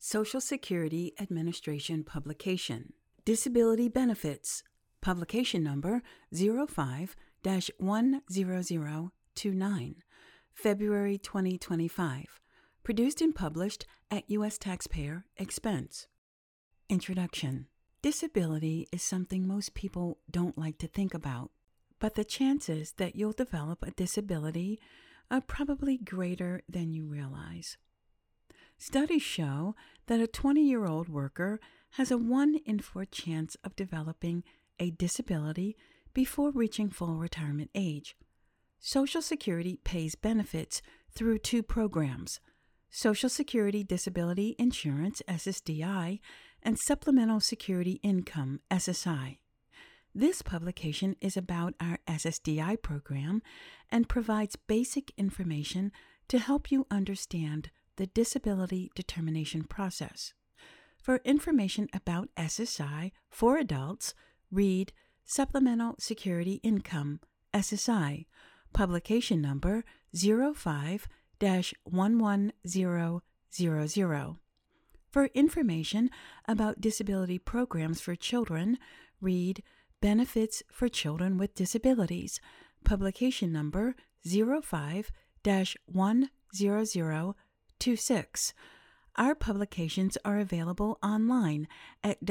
Social Security Administration publication. Disability Benefits, publication number 05-10029, February 2025. Produced and published at U.S. taxpayer expense. Introduction. Disability is something most people don't like to think about, but the chances that you'll develop a disability are probably greater than you realize. Studies show that a 20-year-old worker has a 1 in 4 chance of developing a disability before reaching full retirement age. Social Security pays benefits through 2 programs: Social Security Disability Insurance, SSDI, and Supplemental Security Income, SSI. This publication is about our SSDI program and provides basic information to help you understand the disability determination process. For information about SSI for adults, read Supplemental Security Income, SSI, publication number 05-11000. For information about disability programs for children, read Benefits for Children with Disabilities, publication number 05-10026. Our publications are available online at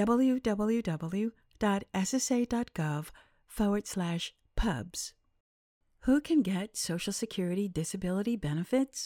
www.ssa.gov/pubs. Who can get Social Security disability benefits?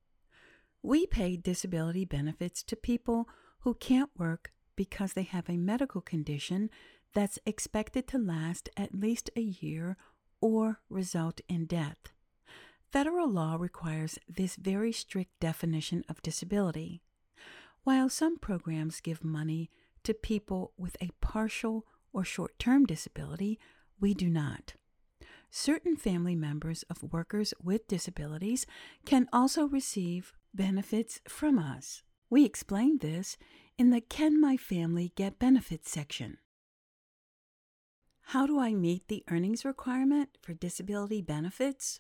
We pay disability benefits to people who can't work because they have a medical condition that's expected to last at least a year or result in death. Federal law requires this very strict definition of disability. While some programs give money to people with a partial or short-term disability, we do not. Certain family members of workers with disabilities can also receive benefits from us. We explained this in the Can My Family Get Benefits section. How do I meet the earnings requirement for disability benefits?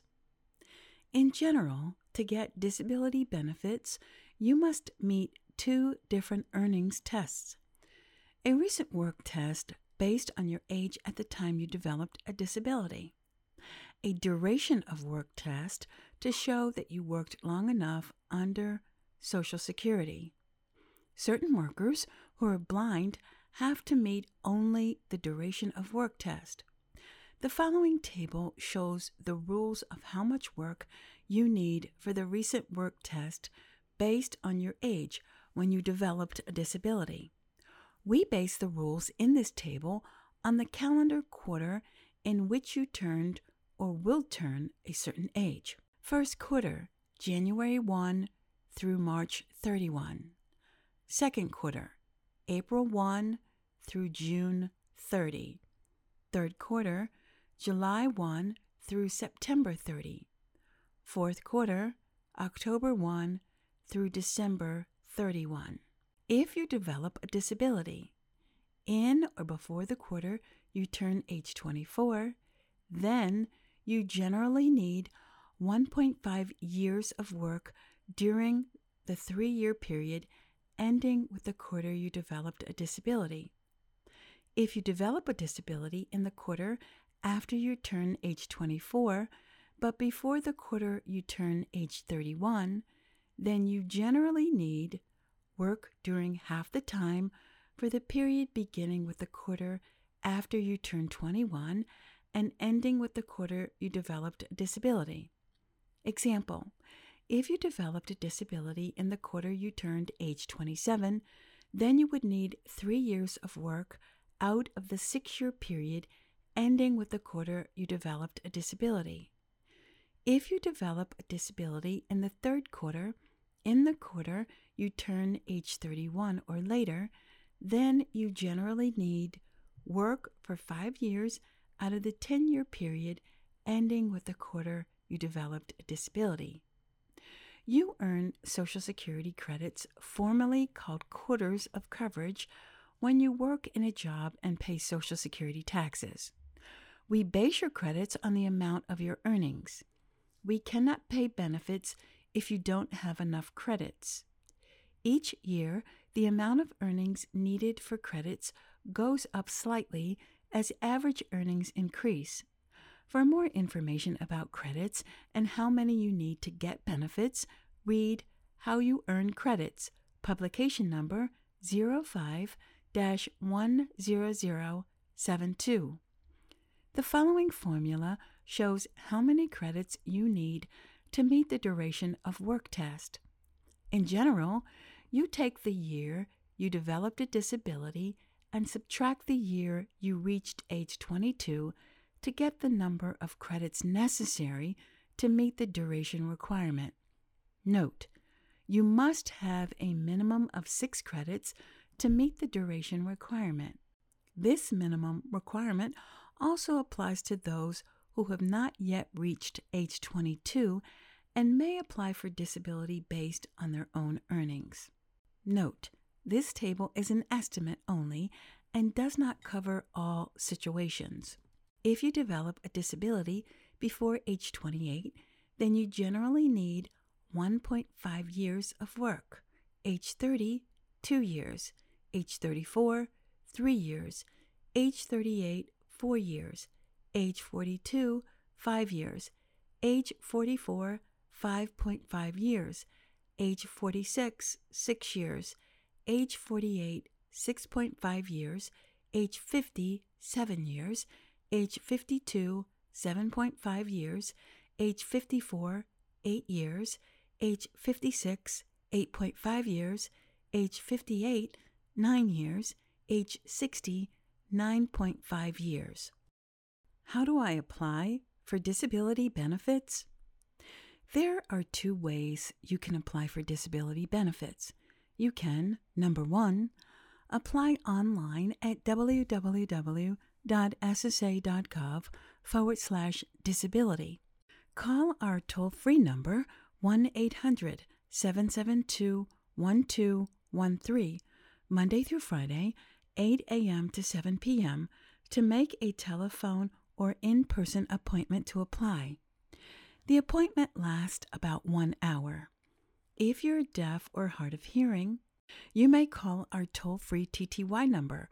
In general, to get disability benefits, you must meet 2 different earnings tests. A recent work test based on your age at the time you developed a disability. A duration of work test to show that you worked long enough under Social Security. Certain workers who are blind have to meet only the duration of work test. The following table shows the rules of how much work you need for the recent work test based on your age when you developed a disability. We base the rules in this table on the calendar quarter in which you turned or will turn a certain age. First quarter, January 1 through March 31. Second quarter, April 1 through June 30. Third quarter, July 1 through September 30. Fourth quarter, October 1 through December 31. If you develop a disability in or before the quarter you turn age 24, then you generally need 1.5 years of work during the 3-year period ending with the quarter you developed a disability. If you develop a disability in the quarter after you turn age 24, but before the quarter you turn age 31, then you generally need work during half the time for the period beginning with the quarter after you turn 21 and ending with the quarter you developed a disability. Example, if you developed a disability in the quarter you turned age 27, then you would need 3 years of work out of the 6-year period ending with the quarter you developed a disability. If you develop a disability in the 3rd quarter, in the quarter you turn age 31 or later, then you generally need work for 5 years out of the 10-year period ending with the quarter you developed a disability. You earn Social Security credits, formerly called quarters of coverage, when you work in a job and pay Social Security taxes. We base your credits on the amount of your earnings. We cannot pay benefits if you don't have enough credits. Each year, the amount of earnings needed for credits goes up slightly as average earnings increase. For more information about credits and how many you need to get benefits, read How You Earn Credits, publication number 05-10072. The following formula shows how many credits you need to meet the duration of work test. In general, you take the year you developed a disability and subtract the year you reached age 22 to get the number of credits necessary to meet the duration requirement. Note, you must have a minimum of 6 credits to meet the duration requirement. This minimum requirement also applies to those who have not yet reached age 22 and may apply for disability based on their own earnings. Note, this table is an estimate only and does not cover all situations. If you develop a disability before age 28, then you generally need 1.5 years of work. Age 30, 2 years. Age 34, 3 years. Age 38, 4 years. Age 42, 5 years. Age 44, 5.5 years. Age 46, 6 years. Age 48, 6.5 years. Age 50, 7 years. Age 52, 7.5 years. Age 54, 8 years. Age 56, 8.5 years. Age 58, 9 years. Age 60, 9.5 years. How do I apply for disability benefits? There are 2 ways you can apply for disability benefits. You can, number 1, apply online at www.ssa.gov/disability. Call our toll-free number 1-800-772-1213 Monday through Friday, 8 a.m. to 7 p.m. to make a telephone or in-person appointment to apply. The appointment lasts about 1 hour. If you're deaf or hard of hearing, you may call our toll-free TTY number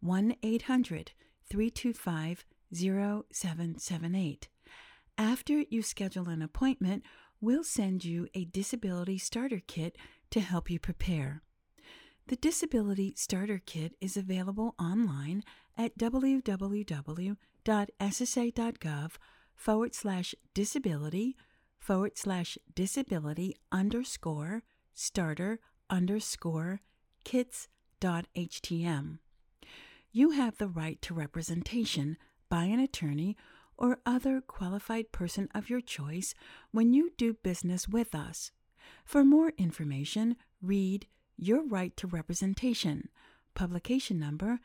1-800-325-0778. After you schedule an appointment, we'll send you a Disability Starter Kit to help you prepare. The Disability Starter Kit is available online at www.ssa.gov/disability/starter_kits.htm. You have the right to representation by an attorney or other qualified person of your choice when you do business with us. For more information, read Your Right to Representation, publication number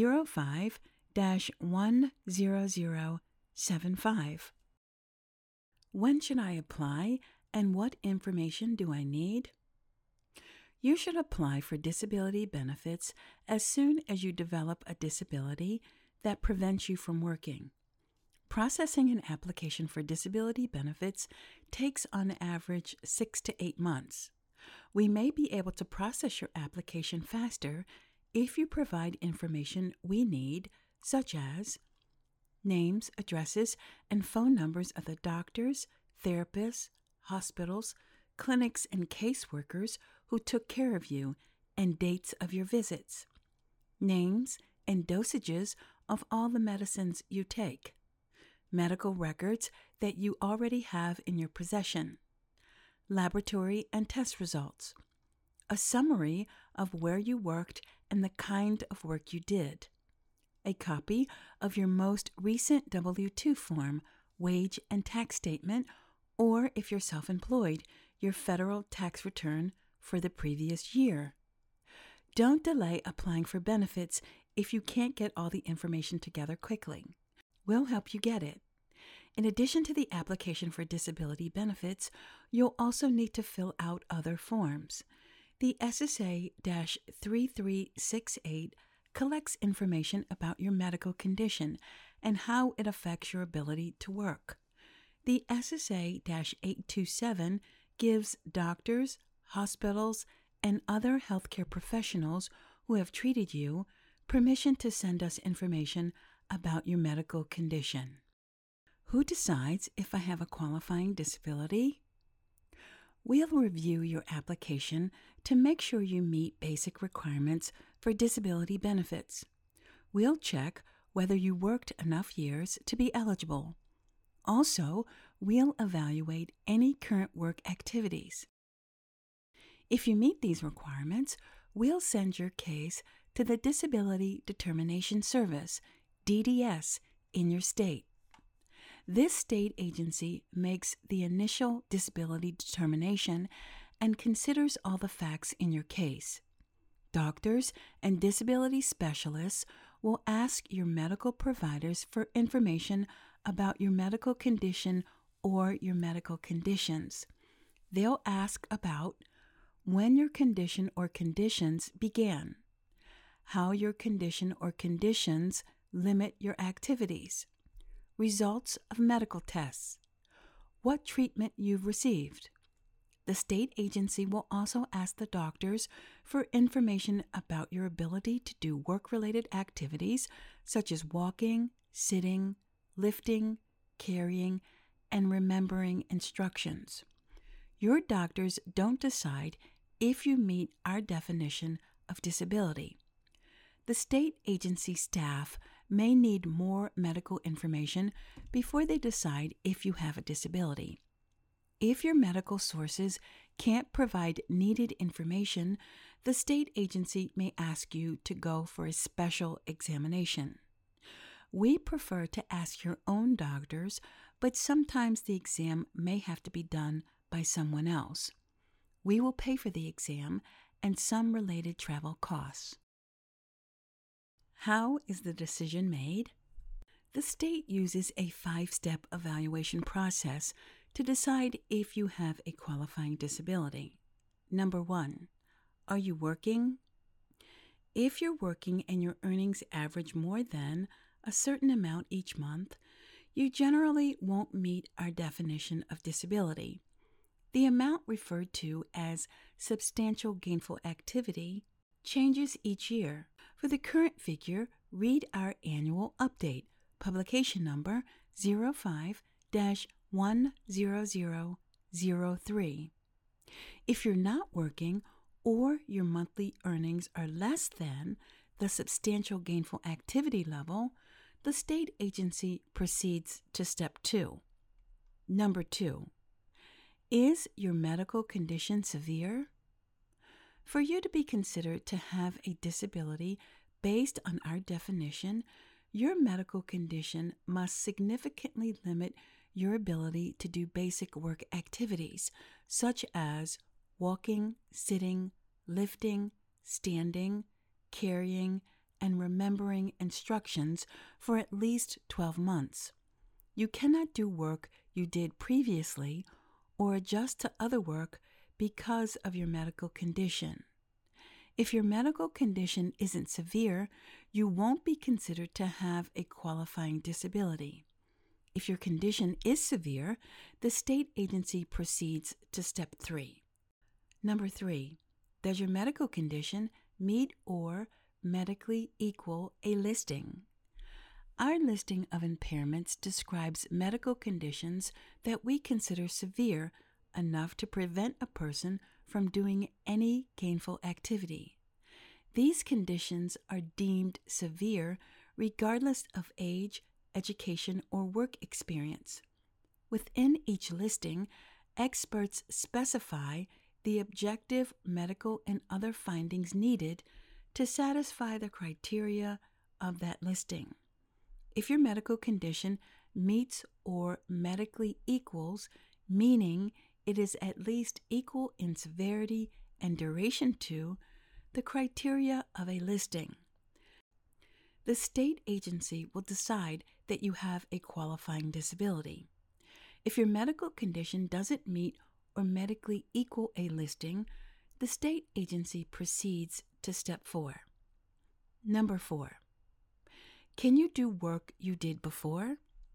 05-10075. When should I apply and what information do I need? You should apply for disability benefits as soon as you develop a disability that prevents you from working. Processing an application for disability benefits takes on average 6 to 8 months. We may be able to process your application faster if you provide information we need, such as names, addresses, and phone numbers of the doctors, therapists, hospitals, clinics, and caseworkers who took care of you, and dates of your visits, names and dosages of all the medicines you take, medical records that you already have in your possession, laboratory and test results, a summary of where you worked and the kind of work you did, a copy of your most recent W-2 form, wage and tax statement, or if you're self-employed, your federal tax return for the previous year. Don't delay applying for benefits if you can't get all the information together quickly. We'll help you get it. In addition to the application for disability benefits, you'll also need to fill out other forms. The SSA-3368 collects information about your medical condition and how it affects your ability to work. The SSA-827 gives doctors, hospitals, and other healthcare professionals who have treated you permission to send us information about your medical condition. Who decides if I have a qualifying disability? We'll review your application to make sure you meet basic requirements for disability benefits. We'll check whether you worked enough years to be eligible. Also, we'll evaluate any current work activities. If you meet these requirements, we'll send your case to the Disability Determination Service, DDS, in your state. This state agency makes the initial disability determination and considers all the facts in your case. Doctors and disability specialists will ask your medical providers for information about your medical condition or your medical conditions. They'll ask about when your condition or conditions began, how your condition or conditions limit your activities, results of medical tests, what treatment you've received. The state agency will also ask the doctors for information about your ability to do work-related activities such as walking, sitting, lifting, carrying, and remembering instructions. Your doctors don't decide if you meet our definition of disability. The state agency staff may need more medical information before they decide if you have a disability. If your medical sources can't provide needed information, the state agency may ask you to go for a special examination. We prefer to ask your own doctors, but sometimes the exam may have to be done by someone else. We will pay for the exam and some related travel costs. How is the decision made? The state uses a 5-step evaluation process to decide if you have a qualifying disability. Number 1, are you working? If you're working and your earnings average more than a certain amount each month, you generally won't meet our definition of disability. The amount referred to as substantial gainful activity changes each year. For the current figure, read our annual update, publication number 05-10003. If you're not working or your monthly earnings are less than the substantial gainful activity level, the state agency proceeds to step 2. Number 2, is your medical condition severe? For you to be considered to have a disability based on our definition, your medical condition must significantly limit your ability to do basic work activities, such as walking, sitting, lifting, standing, carrying, and remembering instructions for at least 12 months. You cannot do work you did previously or adjust to other work because of your medical condition. If your medical condition isn't severe, you won't be considered to have a qualifying disability. If your condition is severe, the state agency proceeds to step 3. Number 3, does your medical condition meet or medically equal a listing? Our listing of impairments describes medical conditions that we consider severe enough to prevent a person from doing any gainful activity. These conditions are deemed severe regardless of age, education, or work experience. Within each listing, experts specify the objective medical and other findings needed to satisfy the criteria of that listing. If your medical condition meets or medically equals, meaning it is at least equal in severity and duration to the criteria of a listing, the state agency will decide that you have a qualifying disability. If your medical condition doesn't meet or medically equal a listing, the state agency proceeds to step 4. Number 4, can you do work you did before?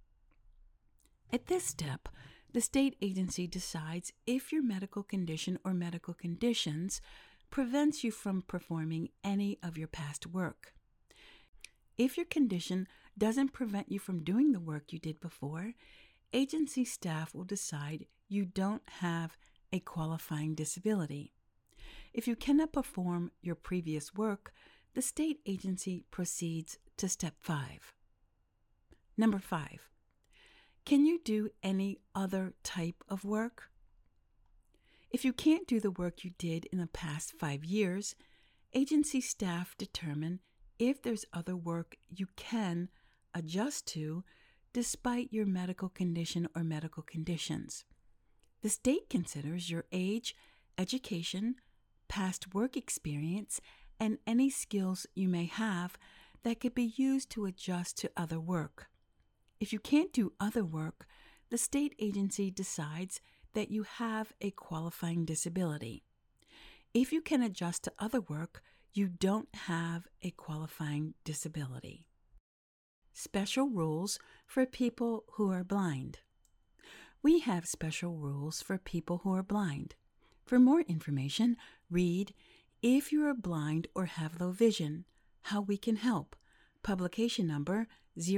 At this step, the state agency decides if your medical condition or medical conditions prevents you from performing any of your past work. If your condition doesn't prevent you from doing the work you did before, agency staff will decide you don't have a qualifying disability. If you cannot perform your previous work, the state agency proceeds to step 5. Number 5. Can you do any other type of work? If you can't do the work you did in the past 5 years, agency staff determine if there's other work you can adjust to despite your medical condition or medical conditions. The state considers your age, education, past work experience, and any skills you may have that could be used to adjust to other work. If you can't do other work, the state agency decides that you have a qualifying disability. If you can adjust to other work, you don't have a qualifying disability. Special rules for people who are blind. We have special rules for people who are blind. For more information, read If You Are Blind or Have Low Vision, How We Can Help, publication number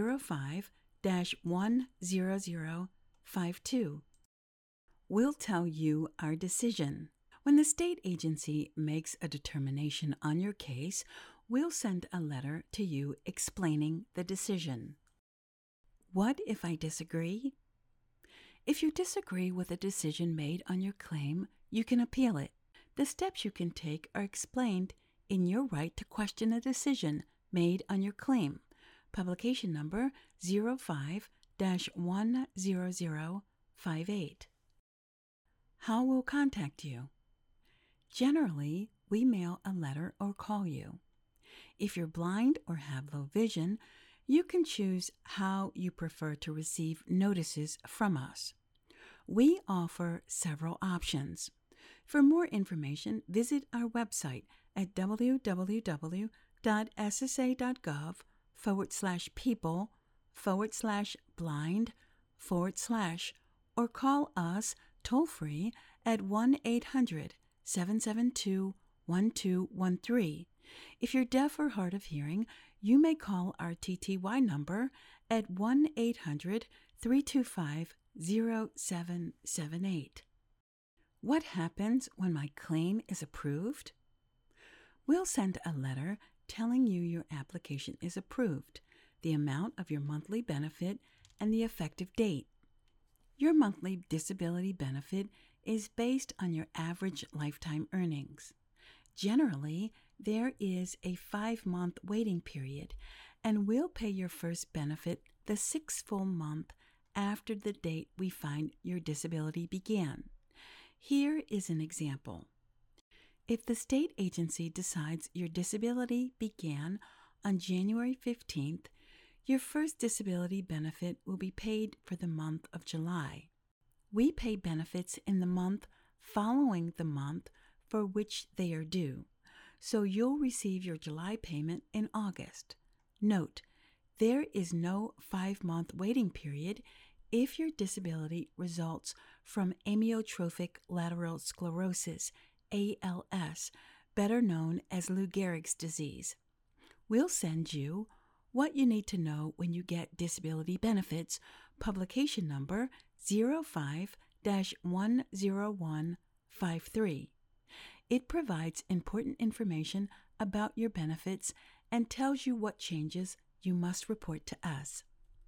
05-10052. We'll tell you our decision. When the state agency makes a determination on your case, we'll send a letter to you explaining the decision. What if I disagree? If you disagree with a decision made on your claim, you can appeal it. The steps you can take are explained in your right to question a decision made on your claim, publication number 05-10058. How we'll contact you. Generally, we mail a letter or call you. If you're blind or have low vision, you can choose how you prefer to receive notices from us. We offer several options. For more information, visit our website at www.ssa.gov/people/blind/ or call us toll-free at 1-800-772-1213. If you're deaf or hard of hearing, you may call our TTY number at 1-800-325-0778. What happens when my claim is approved? We'll send a letter telling you your application is approved, the amount of your monthly benefit, and the effective date. Your monthly disability benefit is based on your average lifetime earnings. Generally, there is a 5-month waiting period, and we'll pay your first benefit the 6th full month after the date we find your disability began. Here is an example. If the state agency decides your disability began on January 15th, your first disability benefit will be paid for the month of July. We pay benefits in the month following the month for which they are due, so you'll receive your July payment in August. Note, there is no 5-month waiting period if your disability results from amyotrophic lateral sclerosis, ALS, better known as Lou Gehrig's disease. We'll send you What You Need to Know When You Get Disability Benefits, publication number 05-10153. It provides important information about your benefits and tells you what changes you must report to us.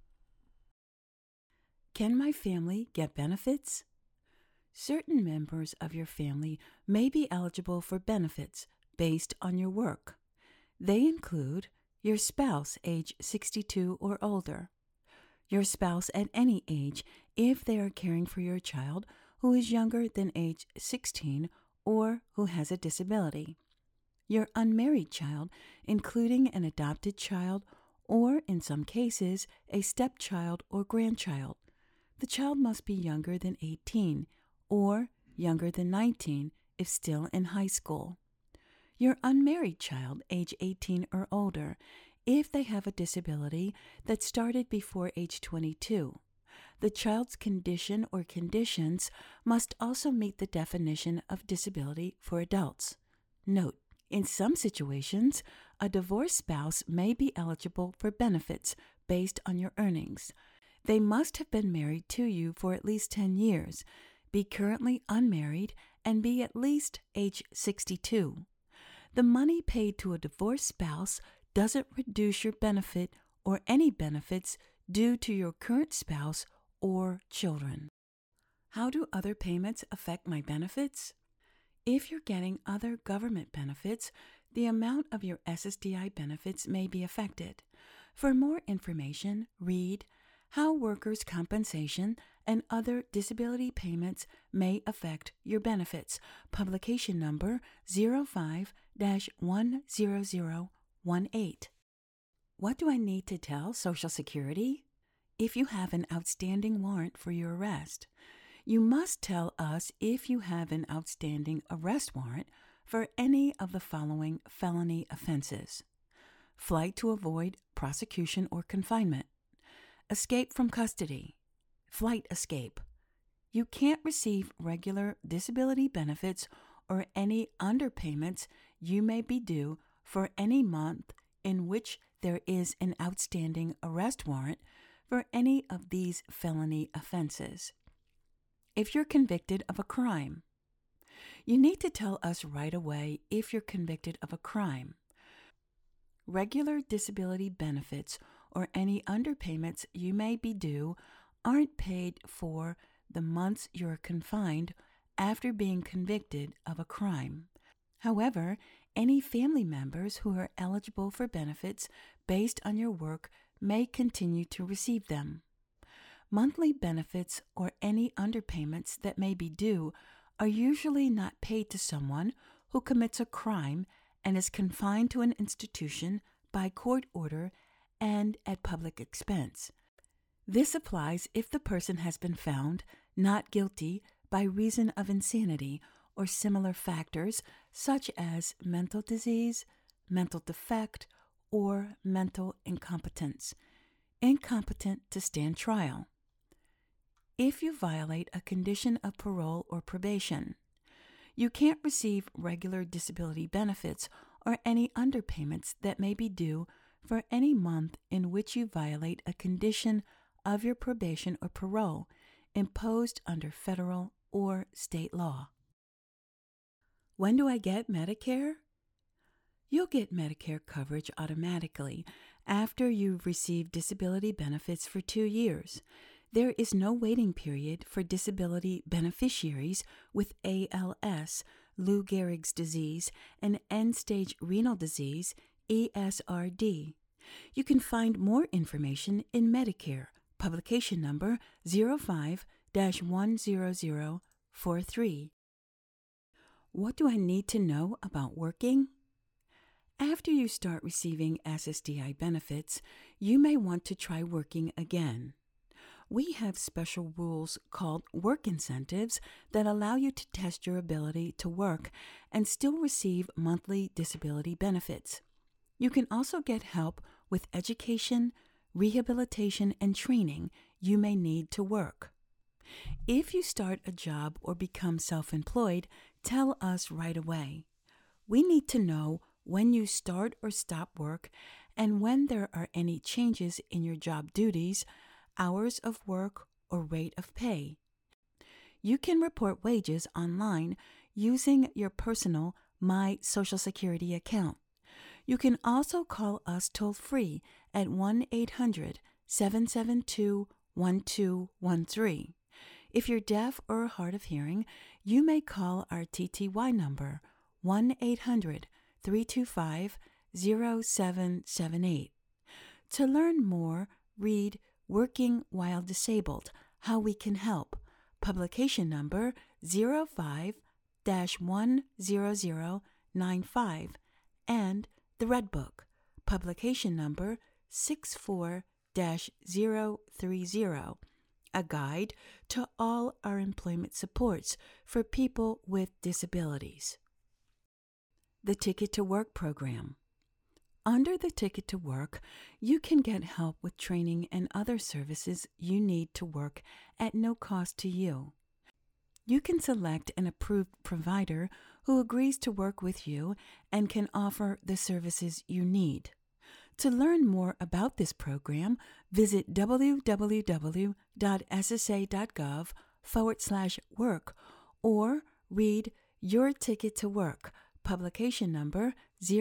Can my family get benefits? Certain members of your family may be eligible for benefits based on your work. They include your spouse age 62 or older, your spouse at any age if they are caring for your child who is younger than age 16 or who has a disability, your unmarried child, including an adopted child or, in some cases, a stepchild or grandchild. The child must be younger than 18 or younger than 19 if still in high school. Your unmarried child, age 18 or older, if they have a disability that started before age 22. The child's condition or conditions must also meet the definition of disability for adults. Note: in some situations, a divorced spouse may be eligible for benefits based on your earnings. They must have been married to you for at least 10 years, be currently unmarried, and be at least age 62. The money paid to a divorced spouse doesn't reduce your benefit or any benefits due to your current spouse or children. How do other payments affect my benefits? If you're getting other government benefits, the amount of your SSDI benefits may be affected. For more information, read How Workers' Compensation and Other Disability Payments May Affect Your Benefits, publication number 05-10018. What do I need to tell Social Security? If you have an outstanding warrant for your arrest, you must tell us if you have an outstanding arrest warrant for any of the following felony offenses: flight to avoid prosecution or confinement, escape from custody, flight escape. You can't receive regular disability benefits or any underpayments you may be due for any month in which there is an outstanding arrest warrant for any of these felony offenses. If you're convicted of a crime, you need to tell us right away if you're convicted of a crime. Regular disability benefits or any underpayments you may be due aren't paid for the months you're confined after being convicted of a crime. However, any family members who are eligible for benefits based on your work may continue to receive them. Monthly benefits or any underpayments that may be due are usually not paid to someone who commits a crime and is confined to an institution by court order and at public expense. This applies if the person has been found not guilty by reason of insanity or similar factors such as mental disease, mental defect, or mental incompetence, incompetent to stand trial. If you violate a condition of parole or probation, you can't receive regular disability benefits or any underpayments that may be due for any month in which you violate a condition of your probation or parole imposed under federal or state law. When do I get Medicare? You'll get Medicare coverage automatically after you've received disability benefits for 2 years. There is no waiting period for disability beneficiaries with ALS, Lou Gehrig's disease, and end-stage renal disease, ESRD. You can find more information in Medicare, publication number 05-10043. What do I need to know about working? After you start receiving SSDI benefits, you may want to try working again. We have special rules called work incentives that allow you to test your ability to work and still receive monthly disability benefits. You can also get help with education, rehabilitation, and training you may need to work. If you start a job or become self-employed, tell us right away. We need to know when you start or stop work and when there are any changes in your job duties, hours of work, or rate of pay. You can report wages online using your personal My Social Security account. You can also call us toll-free at 1-800-772-1213. If you're deaf or hard of hearing, you may call our TTY number, 1-800-325-0778. To learn more, read Working While Disabled, How We Can Help, publication number 05-10095, and The Red Book, publication number 64-030, a guide to all our employment supports for people with disabilities. The Ticket to Work program. Under the Ticket to Work, you can get help with training and other services you need to work at no cost to you. You can select an approved provider who agrees to work with you and can offer the services you need. To learn more about this program, visit www.ssa.gov/work or read Your Ticket to Work, publication number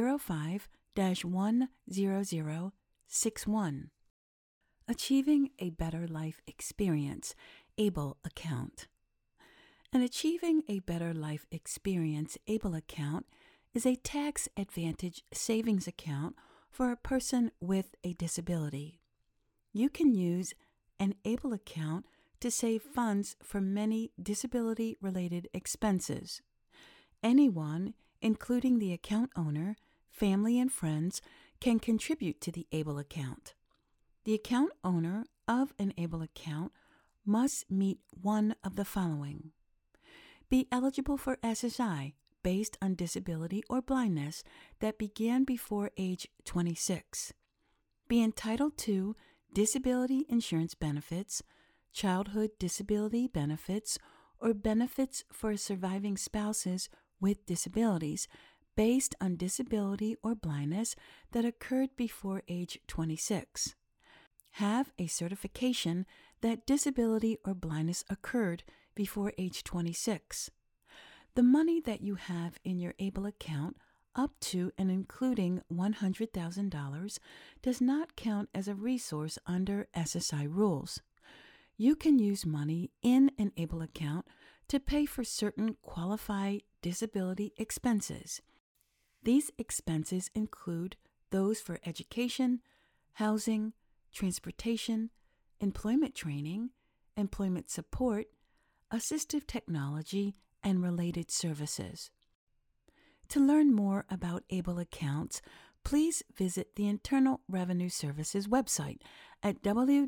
05-10061. Achieving a Better Life Experience, ABLE account. An Achieving a Better Life Experience ABLE account is a tax advantage savings account for a person with a disability. You can use an ABLE account to save funds for many disability-related expenses. Anyone, including the account owner, family, and friends, can contribute to the ABLE account. The account owner of an ABLE account must meet one of the following: be eligible for SSI based on disability or blindness that began before age 26. Be entitled to disability insurance benefits, childhood disability benefits, or benefits for surviving spouses with disabilities based on disability or blindness that occurred before age 26. Have a certification that disability or blindness occurred before age 26. The money that you have in your ABLE account up to and including $100,000 does not count as a resource under SSI rules. You can use money in an ABLE account to pay for certain qualified disability expenses. These expenses include those for education, housing, transportation, employment training, employment support, assistive technology, and related services. To learn more about ABLE accounts, please visit the Internal Revenue Service's website at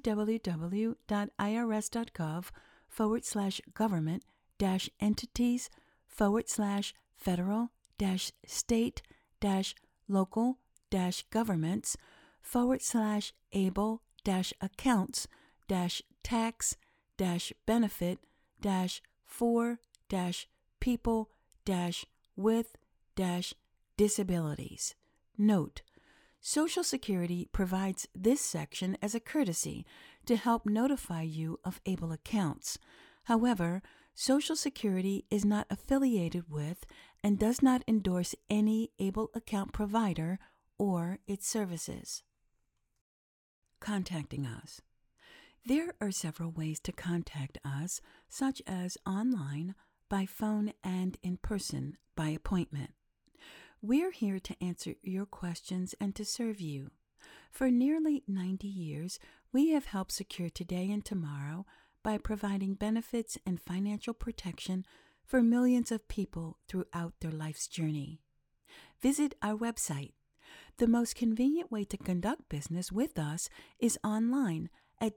www.irs.gov/able-accounts-tax-benefit-for-with-disabilities. Note: Social Security provides this section as a courtesy to help notify you of ABLE accounts. However, Social Security is not affiliated with and does not endorse any ABLE account provider or its services. Contacting us. There are several ways to contact us, such as online, by phone, and in person by appointment. We're here to answer your questions and to serve you. For nearly 90 years, we have helped secure today and tomorrow by providing benefits and financial protection for millions of people throughout their life's journey. Visit our website. The most convenient way to conduct business with us is online at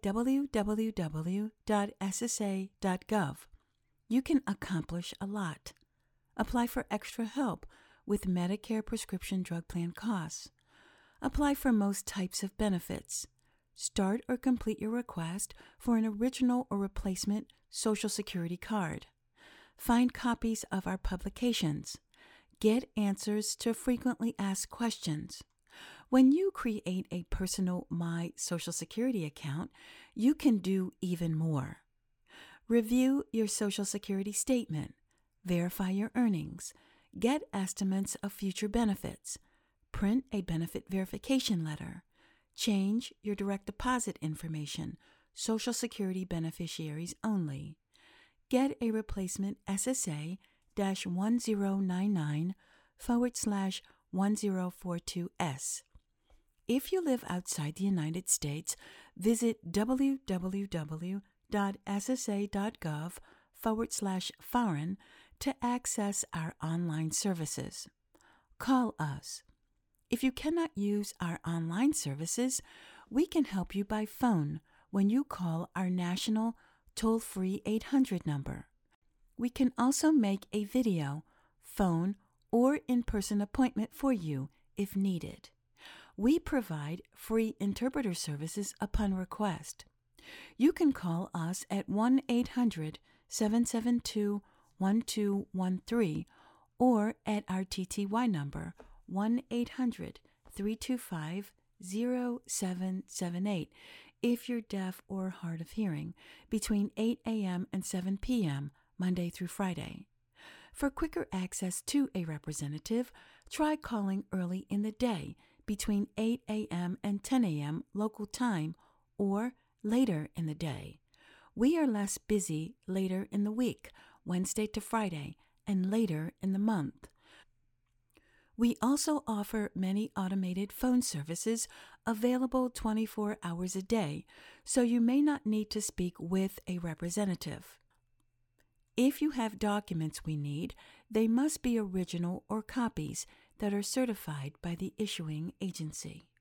www.ssa.gov. You can accomplish a lot. Apply for extra help with Medicare prescription drug plan costs. Apply for most types of benefits. Start or complete your request for an original or replacement Social Security card. Find copies of our publications. Get answers to frequently asked questions. When you create a personal My Social Security account, you can do even more. Review your Social Security statement. Verify your earnings. Get estimates of future benefits. Print a benefit verification letter. Change your direct deposit information. Social Security beneficiaries only. Get a replacement SSA-1099/1042S. If you live outside the United States, visit www.ssa.gov/foreign to access our online services. Call us. If you cannot use our online services, we can help you by phone when you call our national toll-free 800 number. We can also make a video, phone, or in-person appointment for you if needed. We provide free interpreter services upon request. You can call us at 1-800-772 1213 or at our TTY number 1-800-325-0778 if you're deaf or hard of hearing, between 8 a.m. and 7 p.m. Monday through Friday. For quicker access to a representative, try calling early in the day between 8 a.m. and 10 a.m. local time or later in the day. We are less busy later in the week, Wednesday to Friday, and later in the month. We also offer many automated phone services available 24 hours a day, so you may not need to speak with a representative. If you have documents we need, they must be original or copies that are certified by the issuing agency.